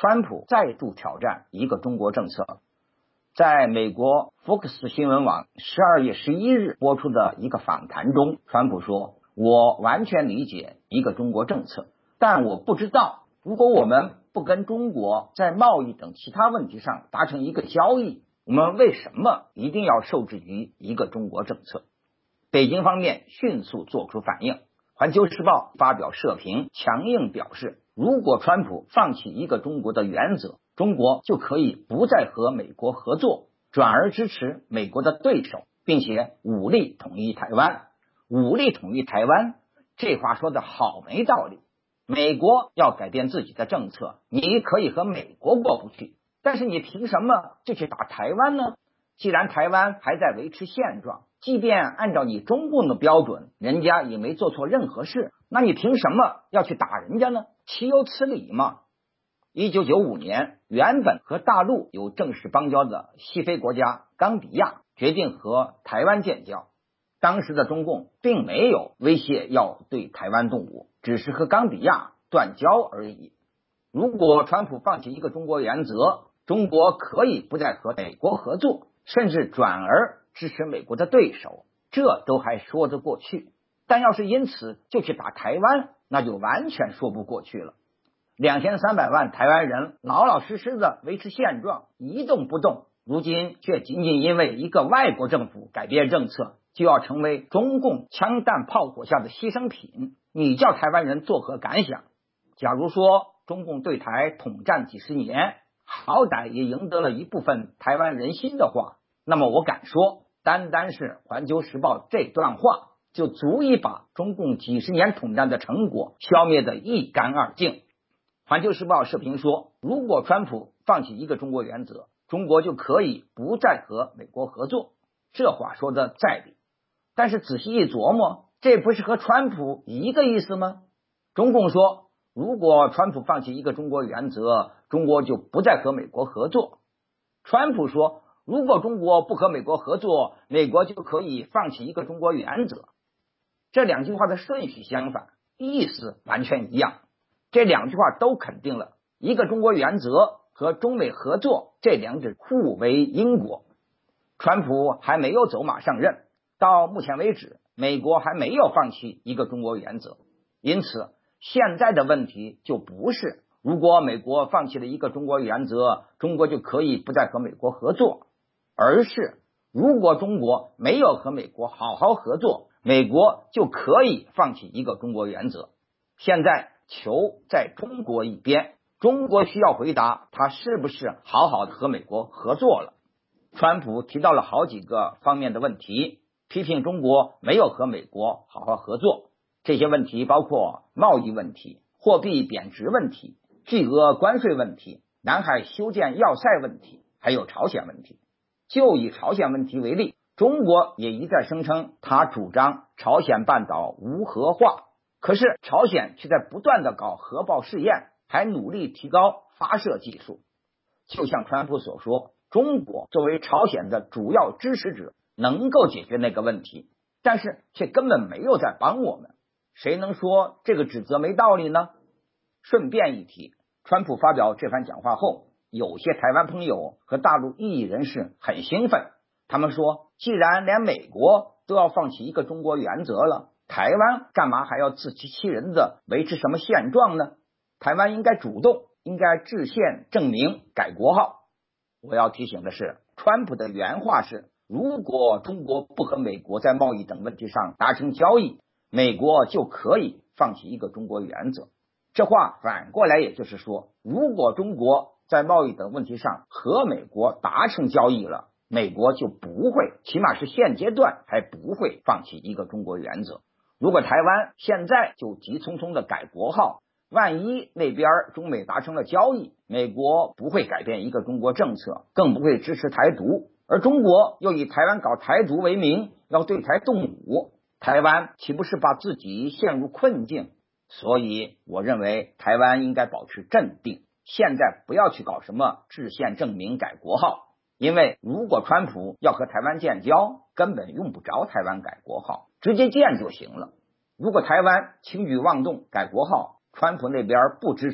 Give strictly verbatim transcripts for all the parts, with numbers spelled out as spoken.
川普再度挑战一个中国政策。在美国福克斯新闻网十二月十一日播出的一个访谈中，川普说，我完全理解一个中国政策，但我不知道如果我们不跟中国在贸易等其他问题上达成一个交易，我们为什么一定要受制于一个中国政策？北京方面迅速做出反应，环球时报发表社评，强硬表示，如果川普放弃一个中国的原则，中国就可以不再和美国合作，转而支持美国的对手，并且武力统一台湾。武力统一台湾，这话说的好没道理。美国要改变自己的政策，你可以和美国过不去，但是你凭什么就去打台湾呢？既然台湾还在维持现状，即便按照你中共的标准，人家也没做错任何事，那你凭什么要去打人家呢？岂有此理嘛！一九九五年，原本和大陆有正式邦交的西非国家冈比亚决定和台湾建交。当时的中共并没有威胁要对台湾动武，只是和冈比亚断交而已。如果川普放弃一个中国原则，中国可以不再和美国合作，甚至转而支持美国的对手，这都还说得过去。但要是因此就去打台湾，那就完全说不过去了。两千三百万台湾人老老实实的维持现状，一动不动，如今却仅仅因为一个外国政府改变政策，就要成为中共枪弹炮火下的牺牲品，你叫台湾人作何感想？假如说中共对台统战几十年，好歹也赢得了一部分台湾人心的话，那么我敢说，单单是环球时报这段话就足以把中共几十年统战的成果消灭得一干二净。环球时报社评说，如果川普放弃一个中国原则，中国就可以不再和美国合作。这话说的在理，但是仔细一琢磨，这不是和川普一个意思吗？中共说，如果川普放弃一个中国原则，中国就不再和美国合作。川普说，如果中国不和美国合作，美国就可以放弃一个中国原则。这两句话的顺序相反，意思完全一样。这两句话都肯定了一个中国原则和中美合作这两者互为因果。川普还没有走马上任，到目前为止，美国还没有放弃一个中国原则。因此，现在的问题就不是如果美国放弃了一个中国原则，中国就可以不再和美国合作，而是如果中国没有和美国好好合作，美国就可以放弃一个中国原则。现在球在中国一边，中国需要回答他是不是好好的和美国合作了。川普提到了好几个方面的问题，批评中国没有和美国好好合作。这些问题包括贸易问题、货币贬值问题、巨额关税问题、南海修建要塞问题，还有朝鲜问题。就以朝鲜问题为例，中国也一再声称他主张朝鲜半岛无核化，可是朝鲜却在不断的搞核爆试验，还努力提高发射技术。就像川普所说，中国作为朝鲜的主要支持者，能够解决那个问题，但是却根本没有在帮我们。谁能说这个指责没道理呢？顺便一提，川普发表这番讲话后，有些台湾朋友和大陆异议人士很兴奋，他们说，既然连美国都要放弃一个中国原则了，台湾干嘛还要自欺欺人的维持什么现状呢？台湾应该主动，应该制宪证明改国号。我要提醒的是，川普的原话是，如果中国不和美国在贸易等问题上达成交易，美国就可以放弃一个中国原则。这话反过来也就是说，如果中国在贸易等问题上和美国达成交易了，美国就不会，起码是现阶段还不会放弃一个中国原则。如果台湾现在就急匆匆的改国号，万一那边中美达成了交易，美国不会改变一个中国政策，更不会支持台独，而中国又以台湾搞台独为名，要对台动武，台湾岂不是把自己陷入困境？所以我认为台湾应该保持镇定，现在不要去搞什么制宪证明改国号，因为如果川普要和台湾建交，根本用不着台湾改国号，直接建就行了。如果台湾轻举妄动改国号，川普那边不支持，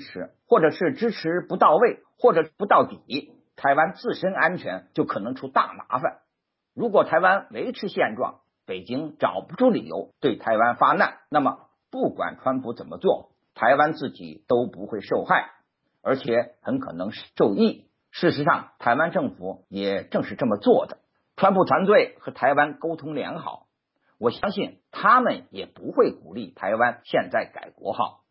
或者是支持不到位，或者不到底，台湾自身安全就可能出大麻烦。如果台湾维持现状，北京找不出理由对台湾发难，那么不管川普怎么做，台湾自己都不会受害，而且很可能受益。事实上，台湾政府也正是这么做的。川普团队和台湾沟通良好，我相信他们也不会鼓励台湾现在改国号。